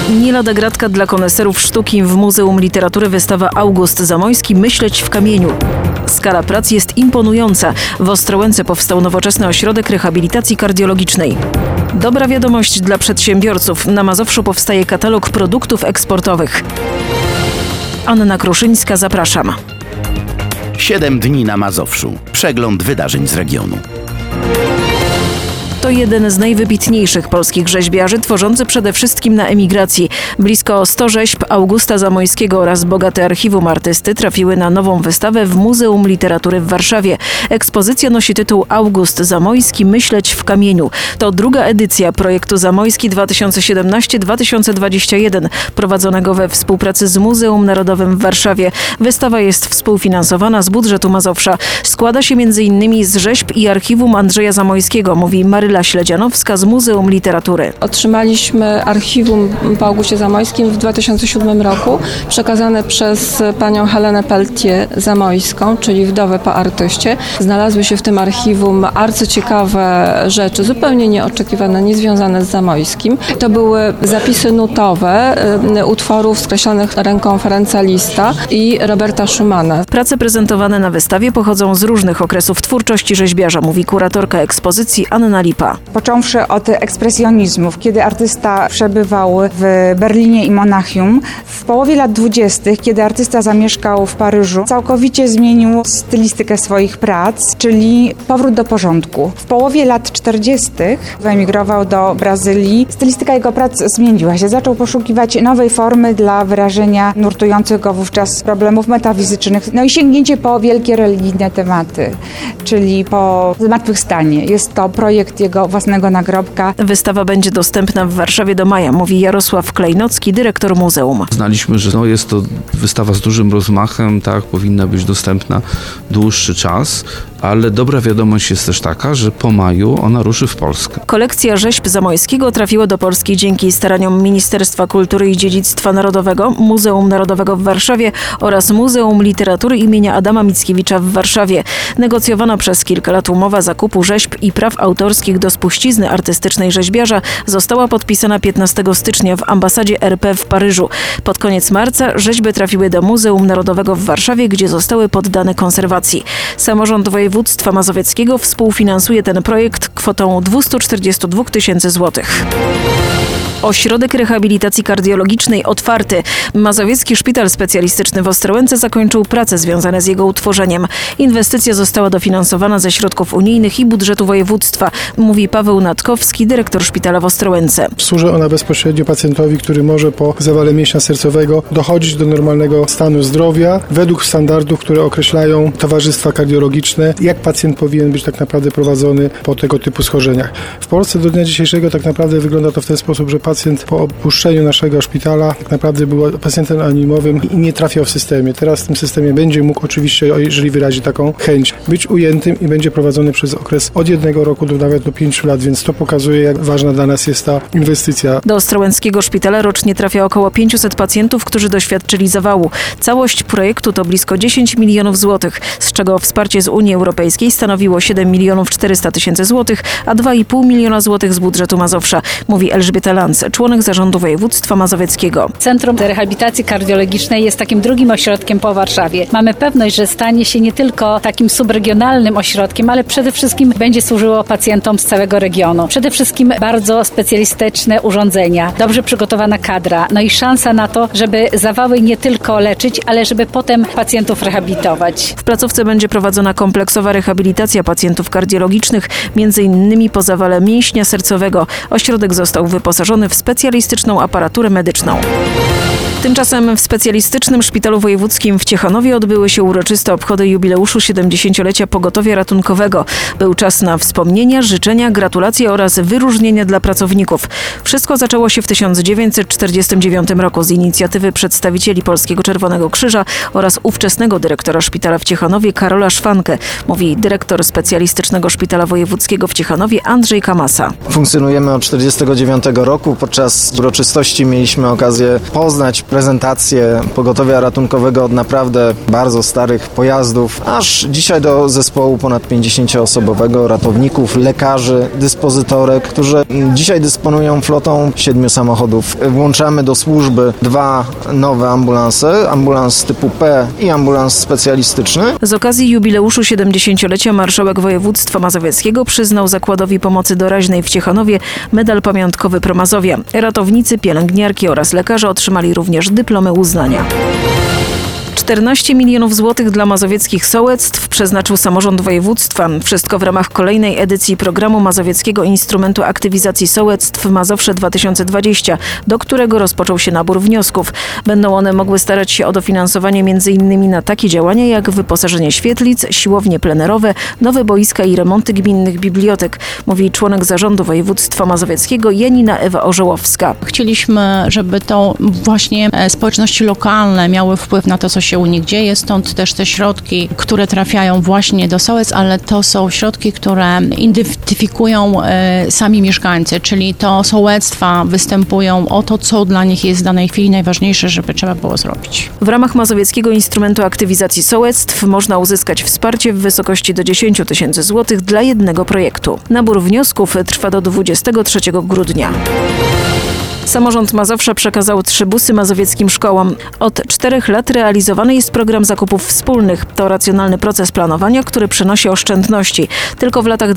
Nie lada gratka dla koneserów sztuki. W Muzeum Literatury wystawa August Zamojski Myśleć w kamieniu. Skala prac jest imponująca. W Ostrołęce powstał nowoczesny ośrodek rehabilitacji kardiologicznej. Dobra wiadomość dla przedsiębiorców. Na Mazowszu powstaje katalog produktów eksportowych. Anna Kruszyńska, zapraszam. 7 dni na Mazowszu. Przegląd wydarzeń z regionu. To jeden z najwybitniejszych polskich rzeźbiarzy, tworzący przede wszystkim na emigracji. Blisko 100 rzeźb Augusta Zamojskiego oraz bogate archiwum artysty trafiły na nową wystawę w Muzeum Literatury w Warszawie. Ekspozycja nosi tytuł August Zamojski Myśleć w kamieniu. To druga edycja projektu Zamojski 2017-2021, prowadzonego we współpracy z Muzeum Narodowym w Warszawie. Wystawa jest współfinansowana z budżetu Mazowsza. Składa się m.in. z rzeźb i archiwum Andrzeja Zamojskiego, mówi Maryla Śledzianowska z Muzeum Literatury. Otrzymaliśmy archiwum po Augustie Zamojskim w 2007 roku, przekazane przez panią Helenę Peltier-Zamojską, czyli wdowę po artyście. Znalazły się w tym archiwum arcyciekawe rzeczy, zupełnie nieoczekiwane, niezwiązane z Zamojskim. To były zapisy nutowe utworów skreślonych ręką Ferenca Lista i Roberta Schumana. Prace prezentowane na wystawie pochodzą z różnych okresów twórczości rzeźbiarza, mówi kuratorka ekspozycji Anna Lipa. Począwszy od ekspresjonizmów, kiedy artysta przebywał w Berlinie i Monachium. W połowie lat 20., kiedy artysta zamieszkał w Paryżu, całkowicie zmienił stylistykę swoich prac, czyli powrót do porządku. W połowie lat 40. wyemigrował do Brazylii. Stylistyka jego prac zmieniła się. Zaczął poszukiwać nowej formy dla wyrażenia nurtujących go wówczas problemów metafizycznych. No i sięgnięcie po wielkie religijne tematy, czyli po zmartwychwstanie. Jest to projekt jego własnego nagrobka. Wystawa będzie dostępna w Warszawie do maja, mówi Jarosław Klejnocki, dyrektor muzeum. Uznaliśmy, że jest to wystawa z dużym rozmachem, tak, powinna być dostępna dłuższy czas, ale dobra wiadomość jest też taka, że po maju ona ruszy w Polskę. Kolekcja rzeźb Zamojskiego trafiła do Polski dzięki staraniom Ministerstwa Kultury i Dziedzictwa Narodowego, Muzeum Narodowego w Warszawie oraz Muzeum Literatury imienia Adama Mickiewicza w Warszawie. Negocjowana przez kilka lat umowa zakupu rzeźb i praw autorskich do spuścizny artystycznej rzeźbiarza została podpisana 15 stycznia w ambasadzie RP w Paryżu. Pod koniec marca rzeźby trafiły do Muzeum Narodowego w Warszawie, gdzie zostały poddane konserwacji. Samorząd województwa mazowieckiego współfinansuje ten projekt kwotą 242 000 złotych. Ośrodek rehabilitacji kardiologicznej otwarty. Mazowiecki Szpital Specjalistyczny w Ostrołęce zakończył prace związane z jego utworzeniem. Inwestycja została dofinansowana ze środków unijnych i budżetu województwa, mówi Paweł Natkowski, dyrektor szpitala w Ostrołęce. Służy ona bezpośrednio pacjentowi, który może po zawale mięśnia sercowego dochodzić do normalnego stanu zdrowia według standardów, które określają towarzystwa kardiologiczne, jak pacjent powinien być tak naprawdę prowadzony po tego typu schorzeniach. W Polsce do dnia dzisiejszego tak naprawdę wygląda to w ten sposób, że pacjent po opuszczeniu naszego szpitala tak naprawdę był pacjentem anonimowym i nie trafiał w systemie. Teraz w tym systemie będzie mógł oczywiście, jeżeli wyrazi taką chęć, być ujętym i będzie prowadzony przez okres od 1 roku do nawet do 5 lat, więc to pokazuje, jak ważna dla nas jest ta inwestycja. Do Ostrołęckiego Szpitala rocznie trafia około 500 pacjentów, którzy doświadczyli zawału. Całość projektu to blisko 10 milionów złotych, z czego wsparcie z Unii Europejskiej stanowiło 7 400 000 złotych, a 2,5 miliona złotych z budżetu Mazowsza, mówi Elżbieta Lanz, członek zarządu województwa mazowieckiego. Centrum Rehabilitacji Kardiologicznej jest takim drugim ośrodkiem po Warszawie. Mamy pewność, że stanie się nie tylko takim subregionalnym ośrodkiem, ale przede wszystkim będzie służyło pacjentom z całego regionu. Przede wszystkim bardzo specjalistyczne urządzenia, dobrze przygotowana kadra, no i szansa na to, żeby zawały nie tylko leczyć, ale żeby potem pacjentów rehabilitować. W placówce będzie prowadzona kompleksowa rehabilitacja pacjentów kardiologicznych, m.in. po zawale mięśnia sercowego. Ośrodek został wyposażony w specjalistyczną aparaturę medyczną. Tymczasem w Specjalistycznym Szpitalu Wojewódzkim w Ciechanowie odbyły się uroczyste obchody jubileuszu 70-lecia pogotowia ratunkowego. Był czas na wspomnienia, życzenia, gratulacje oraz wyróżnienia dla pracowników. Wszystko zaczęło się w 1949 roku z inicjatywy przedstawicieli Polskiego Czerwonego Krzyża oraz ówczesnego dyrektora szpitala w Ciechanowie Karola Szwankę, mówi dyrektor Specjalistycznego Szpitala Wojewódzkiego w Ciechanowie Andrzej Kamasa. Funkcjonujemy od 1949 roku. Podczas uroczystości mieliśmy okazję poznać prezentacje pogotowia ratunkowego od naprawdę bardzo starych pojazdów, aż dzisiaj do zespołu ponad 50-osobowego, ratowników, lekarzy, dyspozytorek, którzy dzisiaj dysponują flotą 7 samochodów. Włączamy do służby 2 nowe ambulanse, ambulans typu P i ambulans specjalistyczny. Z okazji jubileuszu 70-lecia marszałek województwa mazowieckiego przyznał Zakładowi Pomocy Doraźnej w Ciechanowie medal pamiątkowy Pro Mazowia. Ratownicy, pielęgniarki oraz lekarze otrzymali również dyplomy uznania. 14 milionów złotych dla mazowieckich sołectw przeznaczył samorząd województwa. Wszystko w ramach kolejnej edycji programu Mazowieckiego Instrumentu Aktywizacji Sołectw Mazowsze 2020, do którego rozpoczął się nabór wniosków. Będą one mogły starać się o dofinansowanie m.in. na takie działania jak wyposażenie świetlic, siłownie plenerowe, nowe boiska i remonty gminnych bibliotek, mówi członek zarządu województwa mazowieckiego Janina Ewa Orzełowska. Chcieliśmy, żeby to właśnie społeczności lokalne miały wpływ na to, co się u nich dzieje, stąd też te środki, które trafiają właśnie do sołectw, ale to są środki, które identyfikują sami mieszkańcy, czyli to sołectwa występują o to, co dla nich jest w danej chwili najważniejsze, żeby trzeba było zrobić. W ramach Mazowieckiego Instrumentu Aktywizacji Sołectw można uzyskać wsparcie w wysokości do 10 000 złotych dla jednego projektu. Nabór wniosków trwa do 23 grudnia. Samorząd Mazowsza przekazał 3 busy mazowieckim szkołom. Od 4 lat realizowany jest program zakupów wspólnych. To racjonalny proces planowania, który przynosi oszczędności. Tylko w latach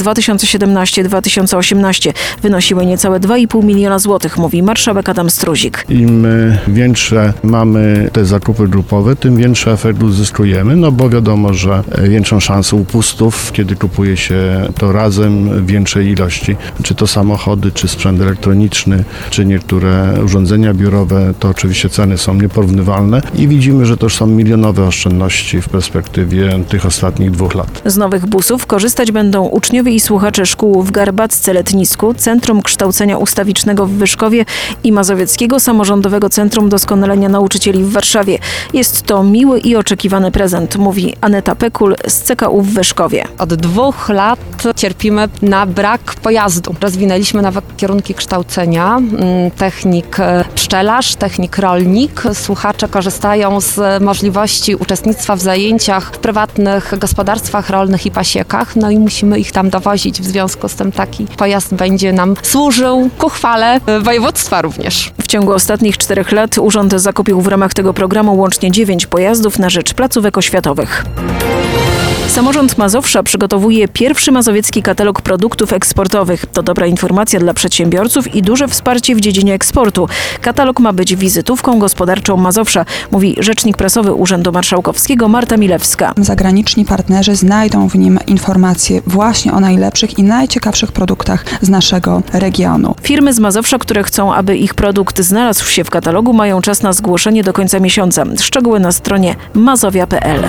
2017-2018 wynosiły niecałe 2,5 miliona złotych, mówi marszałek Adam Struzik. Im większe mamy te zakupy grupowe, tym większy efekt uzyskujemy, no bo wiadomo, że większą szansę upustów, kiedy kupuje się to razem w większej ilości, czy to samochody, czy sprzęt elektroniczny, czy niektóre urządzenia biurowe, to oczywiście ceny są nieporównywalne i widzimy, że to już są milionowe oszczędności w perspektywie tych ostatnich 2 lat. Z nowych busów korzystać będą uczniowie i słuchacze szkół w Garbacce Letnisku, Centrum Kształcenia Ustawicznego w Wyszkowie i Mazowieckiego Samorządowego Centrum Doskonalenia Nauczycieli w Warszawie. Jest to miły i oczekiwany prezent, mówi Aneta Pekul z CKU w Wyszkowie. Od 2 lat cierpimy na brak pojazdu. Rozwinęliśmy nowe kierunki kształcenia, technik pszczelarz, technik rolnik. Słuchacze korzystają z możliwości uczestnictwa w zajęciach w prywatnych gospodarstwach rolnych i pasiekach, no i musimy ich tam dowozić. W związku z tym taki pojazd będzie nam służył ku chwale województwa również. W ciągu ostatnich 4 lat urząd zakupił w ramach tego programu łącznie 9 pojazdów na rzecz placówek oświatowych. Samorząd Mazowsza przygotowuje pierwszy mazowiecki katalog produktów eksportowych. To dobra informacja dla przedsiębiorców i duże wsparcie w dziedzinie eksportu. Katalog ma być wizytówką gospodarczą Mazowsza, mówi rzecznik prasowy Urzędu Marszałkowskiego Marta Milewska. Zagraniczni partnerzy znajdą w nim informacje właśnie o najlepszych i najciekawszych produktach z naszego regionu. Firmy z Mazowsza, które chcą, aby ich produkt znalazł się w katalogu, mają czas na zgłoszenie do końca miesiąca. Szczegóły na stronie mazowia.pl.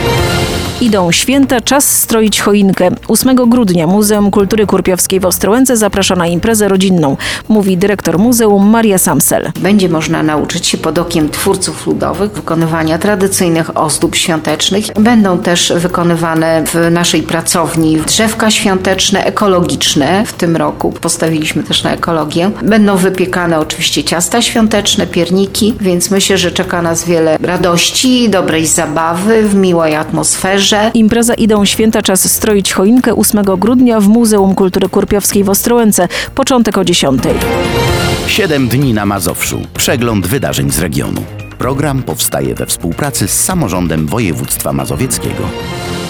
Idą święta, czas stroić choinkę. 8 grudnia Muzeum Kultury Kurpiowskiej w Ostrołęce zaprasza na imprezę rodzinną, mówi dyrektor muzeum Maria Samsel. Będzie można nauczyć się pod okiem twórców ludowych wykonywania tradycyjnych ozdób świątecznych. Będą też wykonywane w naszej pracowni drzewka świąteczne, ekologiczne. W tym roku postawiliśmy też na ekologię. Będą wypiekane oczywiście ciasta świąteczne, pierniki, więc myślę, że czeka nas wiele radości, dobrej zabawy, w miłej atmosferze. Impreza Idą święta, czas stroić choinkę 8 grudnia w Muzeum Kultury Kurpiowskiej w Ostrołęce. Początek o 10:00. 7 dni na Mazowszu. Przegląd wydarzeń z regionu. Program powstaje we współpracy z samorządem województwa mazowieckiego.